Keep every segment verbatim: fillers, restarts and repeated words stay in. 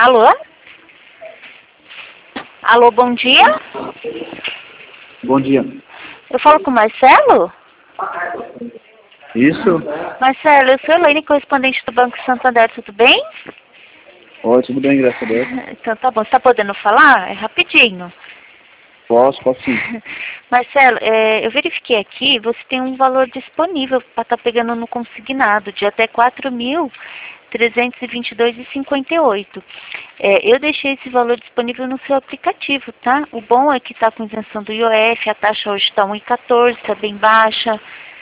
Alô? Alô, bom dia? Bom dia. Eu falo com o Marcelo? Isso? Marcelo, eu sou a Elaine, correspondente do Banco Santander, tudo bem? Oi, tudo bem, graças a Deus. Então tá bom, você tá podendo falar? É rapidinho. Posso, posso sim. Marcelo, é, eu verifiquei aqui, você tem um valor disponível para estar pegando no consignado de até quatro mil trezentos e vinte e dois reais e cinquenta e oito centavos. É, eu deixei esse valor disponível no seu aplicativo, tá? O bom é que está com isenção do I O F, a taxa hoje está um vírgula quatorze, está bem baixa.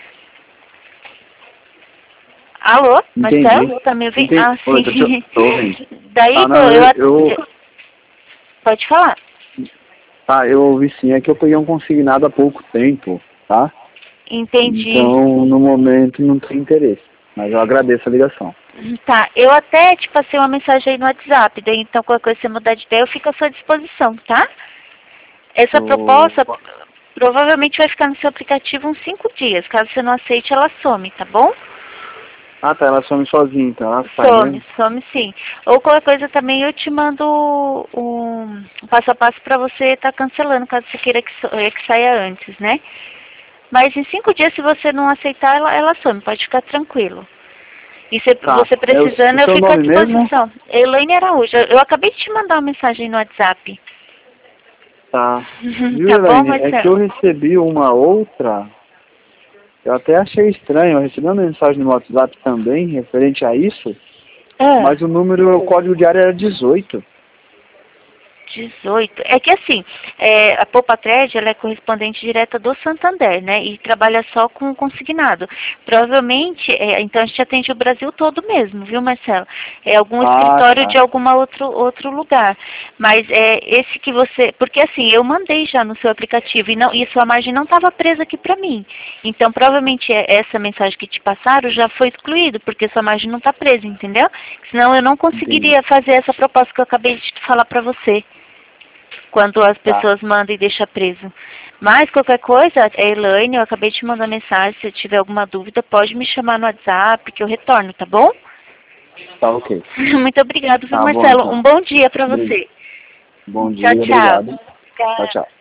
Alô, Entendi. Marcelo? Tá me ouvindo? Entendi. Ah, Oi, tô, sim. te- tô ouvindo. Daí, Ah, pô, não, eu, eu, eu... Pode falar. Tá, eu ouvi sim. É que eu peguei um consignado há pouco tempo, tá? Entendi. Então, no momento, não tem interesse. Mas eu agradeço a ligação. Tá, eu até te passei uma mensagem aí no WhatsApp, daí então qualquer coisa você mudar de ideia, eu fico à sua disposição, tá? Essa Eu... proposta provavelmente vai ficar no seu aplicativo uns cinco dias. Caso você não aceite, ela some, tá bom? Ah, tá, ela some sozinha, então. Ela sai Some, mesmo? some sim. Ou qualquer coisa também eu te mando um passo a passo para você estar cancelando, caso você queira que, so- eh, que saia antes, né? Mas em cinco dias, se você não aceitar, ela, ela some, pode ficar tranquilo. E se Tá. você É o, precisando, o eu seu fico à nome mesmo? disposição. Elaine Araújo, eu, eu acabei de te mandar uma mensagem no WhatsApp. Tá. Viu, Tá bom, Elaine? É que eu Marcelo? recebi uma outra... Eu até achei estranho. Eu recebi uma mensagem no WhatsApp também, referente a isso. Ah. Mas o número, o código diário era dezoito. dezoito. É que assim, é, a Poupatred, ela é correspondente direta do Santander, né? E trabalha só com consignado. Provavelmente, é, então a gente atende o Brasil todo mesmo, viu, Marcelo? É algum Ah, escritório tá. de alguma outro outro lugar. Mas é esse que você, porque assim, eu mandei já no seu aplicativo e não, e sua margem não estava presa aqui para mim. Então, provavelmente é, essa mensagem que te passaram já foi excluído, porque sua margem não está presa, entendeu? Senão eu não conseguiria Entendi. fazer essa proposta que eu acabei de falar para você, quando as Tá. pessoas mandam e deixam preso. Mas qualquer coisa, é Elaine, eu acabei de mandar mensagem, se tiver alguma dúvida, pode me chamar no WhatsApp que eu retorno, tá bom? Tá, ok. Muito obrigada, viu, Tá bom, Marcelo? então. Um bom dia para Obri- você. Bom Tchau, dia, tchau. obrigado. Tchau, tchau.